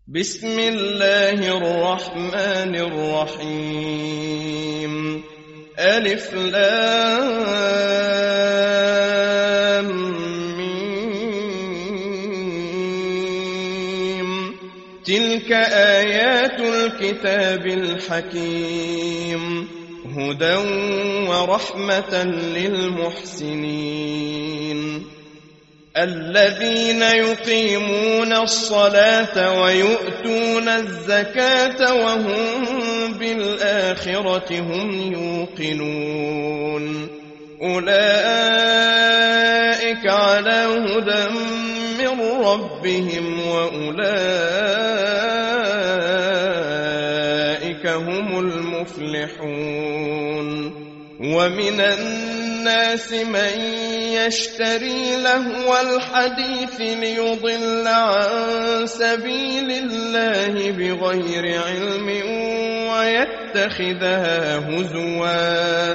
بسم الله الرحمن الرحيم. ألف لام ميم. تلك آيات الكتاب الحكيم، هدى ورحمة للمحسنين الذين يقيمون الصلاة ويؤتون الزكاة وهم بالآخرة هم يوقنون. أولئك على هدى من ربهم وأولئك هم المفلحون. ومن الناس من يشتري لهو الحديث ليضل عن سبيل الله بغير علم ويتخذها هزوا،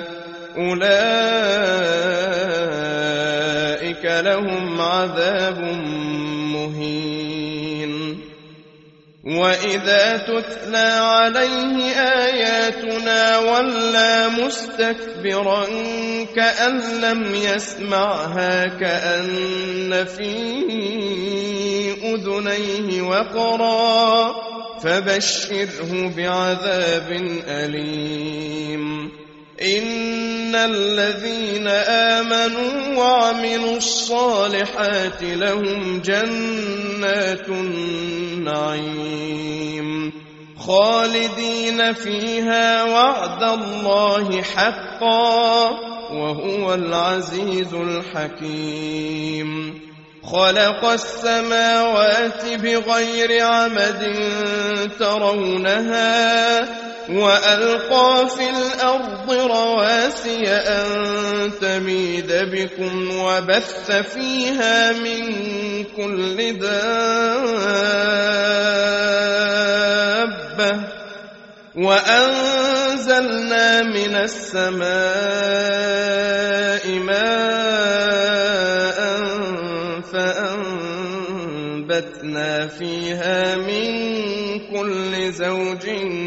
أولئك لهم عذاب مهين. وإذا تتلى عليه آياتنا ولى مستكبرا كأن لم يسمعها كأن في أذنيه وقرا، فبشره بعذاب أليم. إن الذين آمنوا وعملوا الصالحات لهم جنات النعيم خالدين فيها وعد الله حقا وهو العزيز الحكيم. خلق السماوات بغير عمد ترونها وألقى في الأرض رواسي أن تميد بكم وبث فيها من كل دابة وأنزلنا من السماء ماء فأنبتنا فيها من كل زوج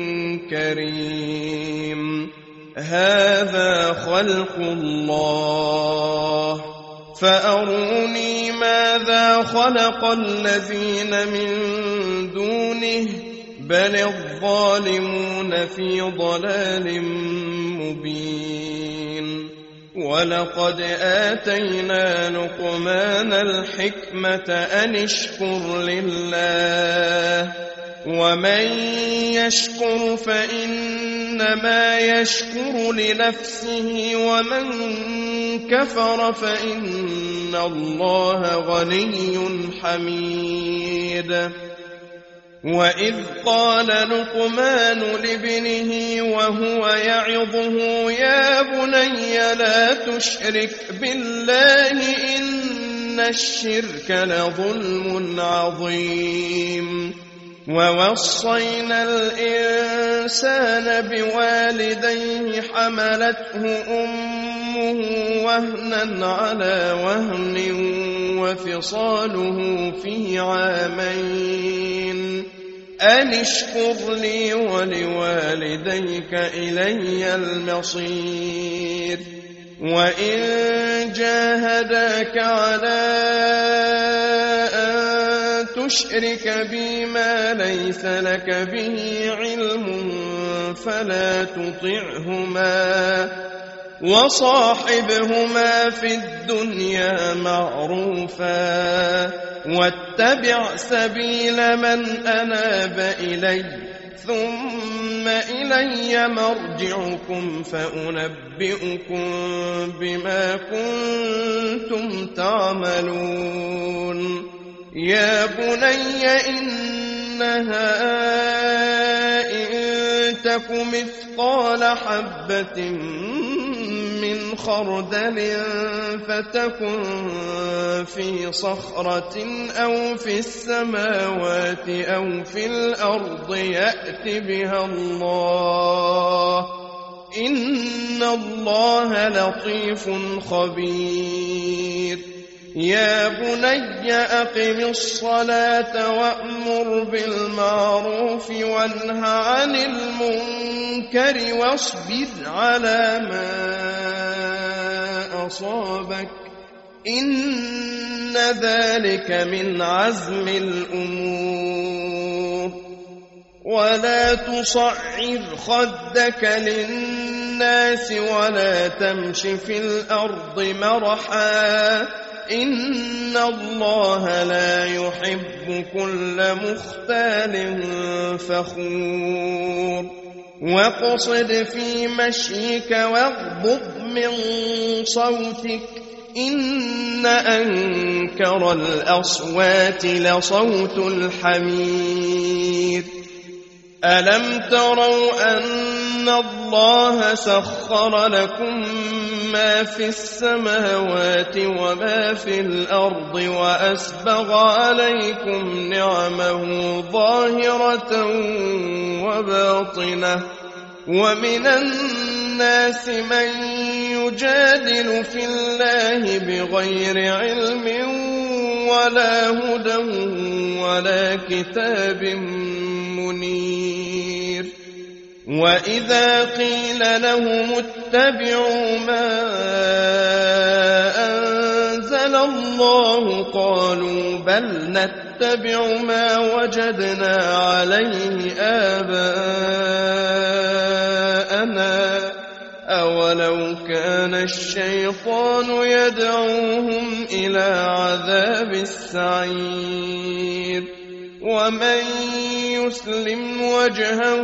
كريم. هذا خلق الله فأروني ماذا خلق الذين من دونه بل الظالمون في ضلال مبين. ولقد آتينا لقمان الحكمة أن اشكر لله ومن يشكر فإنما يشكر لنفسه ومن كفر فإن الله غني حميد. وإذ قال لقمان لابنه وهو يعظه يا بني لا تشرك بالله إن الشرك لظلم عظيم. ووصينا الإنسان بوالديه حملته أمه وهنا على وهن وفصاله في عامين أن اشكر لي ولوالديك إلي المصير. وإن جاهداك على أن تشرك بي ما ليس لك به علم فلا تطعهما وصاحبهما في الدنيا معروفا واتبع سبيل من أناب إلي ثم إلي مرجعكم فأنبئكم بما كنتم تعملون. يا بني إنها إن تك مثقال حبة من خردل فتكن في صخرة أو في السماوات أو في الأرض يأت بها الله إن الله لطيف خبير. يا بني أقم الصلاة وأمر بالمعروف وانه عن المنكر واصبر على ما أصابك إن ذلك من عزم الأمور ولا تصعر خدك للناس ولا تمش في الأرض مرحا إن الله لا يحب كل مختال فخور واقصد في مشيك واغضض من صوتك إن أنكر الأصوات لصوت الحمير ألم تروا أن الله سخر لكم ما في السماوات وما في الأرض وأسبغ عليكم نعمه ظاهرة وباطنة ومن الناس من يجادل في الله بغير علم ولا هدى ولا كتاب منير وإذا قيل لهم اتبعوا ما أنزل الله قالوا بل نتبع ما وجدنا عليه آباءنا أولو كان الشيطان يدعوهم إلى عذاب السعير ومن يسلم وجهه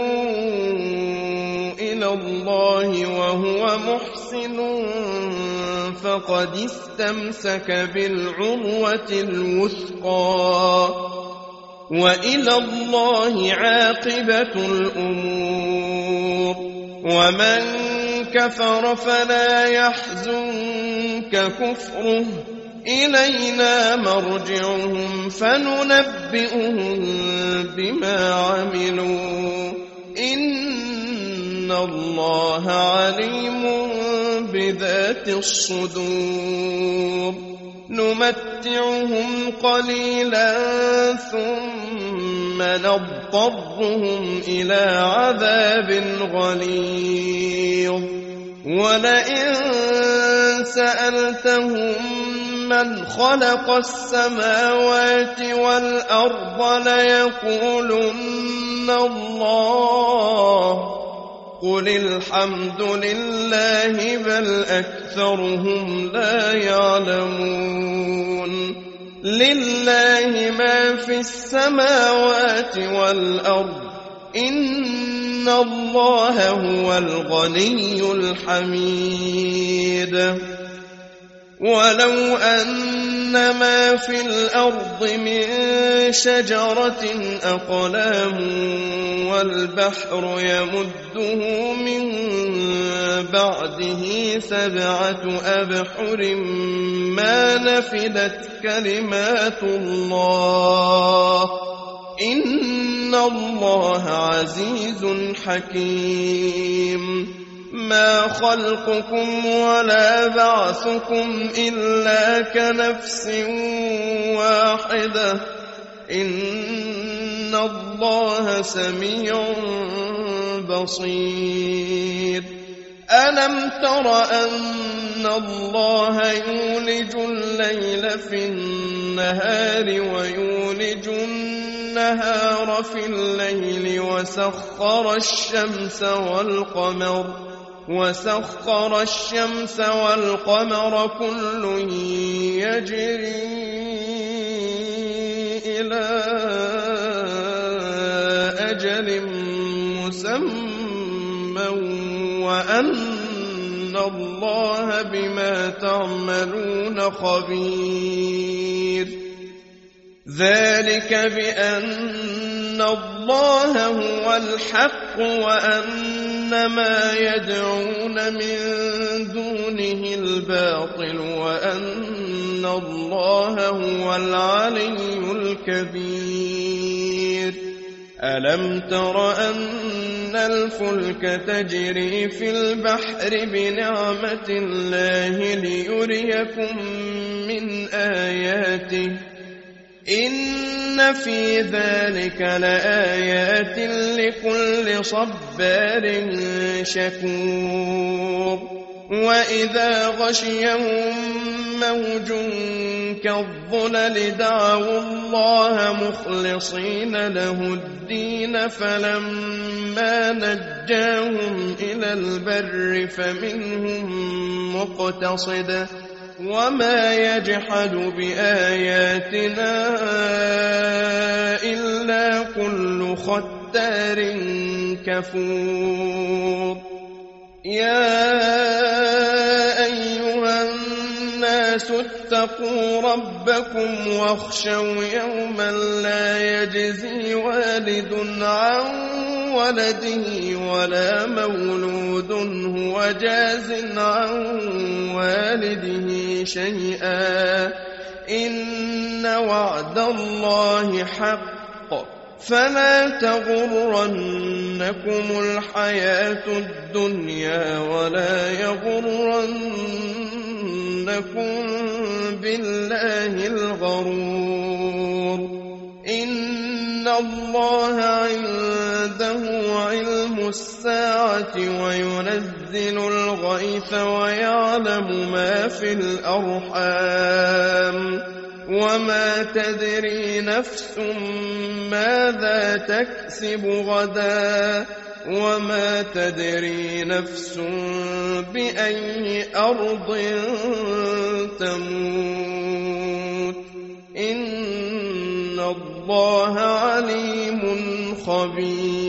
إلى الله وهو محسن فقد استمسك بالعروة الوثقى وإلى الله عاقبة الأمور ومن كفر فلا يحزنك كفره إلينا مرجعهم فننبئهم بما عملوا إن الله عليم بذات الصدور نمتعهم قليلا ثم نضطرهم إلى عذاب غليظ ولئن سألتهم من خلق السماوات والأرض ليقولن الله قل الحمد لله بل أكثرهم لا يعلمون لله ما في السماوات والأرض إن الله هو الغني الحميد ولو أن ما في الأرض من شجرة أقلام والبحر يمده من بعده 7 أبحر ما نفدت كلمات الله إن الله عزيز حكيم ما خلقكم ولا بعثكم إلا كنفس واحدة إن الله سميع بصير ألم تر أن الله يولج الليل في النهار ويولج النهار في الليل وسخر الشمس والقمر كل يجري إلى أجل مسمى وأن الله بما تعملون خبير ذلك بأن الله هو الحق وأن ما يدعون من دونه الباطل وأن الله هو العلي الكبير ألم تر أن الفلك تجري في البحر بنعمة الله ليريكم من آياته إن في ذلك لآيات لكل صبار شكور وإذا غشيهم موج كالظلل دعوا الله مخلصين له الدين فلما نجاهم إلى البر فمنهم مقتصد وما يجحد بآياتنا إلا كل ختار كفور يا أيها الناس اتقوا ربكم واخشوا يوما لا يجزي والد عن ولده ولا مولود هو جاز عن والده شيئا إن وعد الله حق فلا تغرنكم الحياة الدنيا ولا يغرنكم بالله الغرور إن الله عنده علم الساعة وينزل الغيث ويعلم ما في الأرحام وما تدري نفس ماذا تكسب غدا وما تدري نفس بأي أرض تموت إن الله عليم خبير